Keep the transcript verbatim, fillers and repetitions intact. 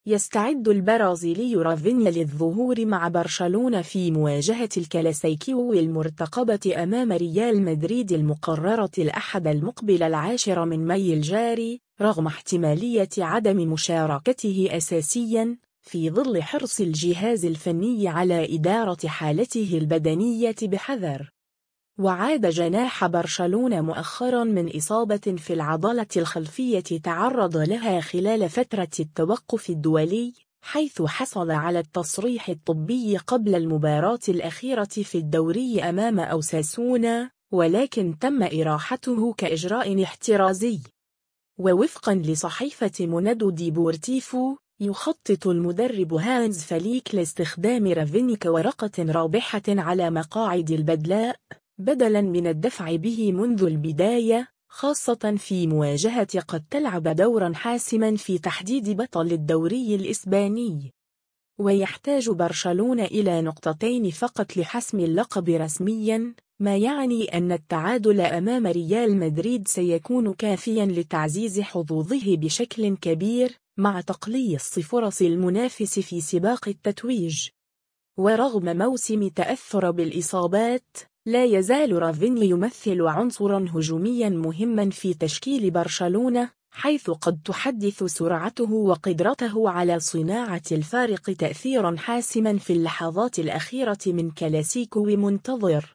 يستعد البرازيلي رافينيا للظهور مع برشلونة في مواجهة الكلاسيكيو المرتقبة أمام ريال مدريد المقررة الأحد المقبل العاشر من مايو الجاري، رغم احتمالية عدم مشاركته أساسياً في ظل حرص الجهاز الفني على إدارة حالته البدنية بحذر. وعاد جناح برشلونة مؤخرا من إصابة في العضلة الخلفية تعرض لها خلال فترة التوقف الدولي، حيث حصل على التصريح الطبي قبل المباراة الأخيرة في الدوري أمام أوساسونا، ولكن تم إراحته كإجراء احترازي. ووفقا لصحيفة موندو ديبورتيفو، يخطط المدرب هانز فليك لاستخدام رافينيا كورقة رابحة على مقاعد البدلاء بدلاً من الدفع به منذ البداية، خاصة في مواجهة قد تلعب دوراً حاسماً في تحديد بطل الدوري الإسباني. ويحتاج برشلونة إلى نقطتين فقط لحسم اللقب رسمياً، ما يعني أن التعادل أمام ريال مدريد سيكون كافياً لتعزيز حظوظه بشكل كبير، مع تقليص فرص المنافس في سباق التتويج. ورغم موسم تأثر بالإصابات، لا يزال رافينيا يمثل عنصراً هجومياً مهماً في تشكيل برشلونة، حيث قد تحدث سرعته وقدرته على صناعة الفارق تأثيراً حاسماً في اللحظات الأخيرة من كلاسيكو منتظر.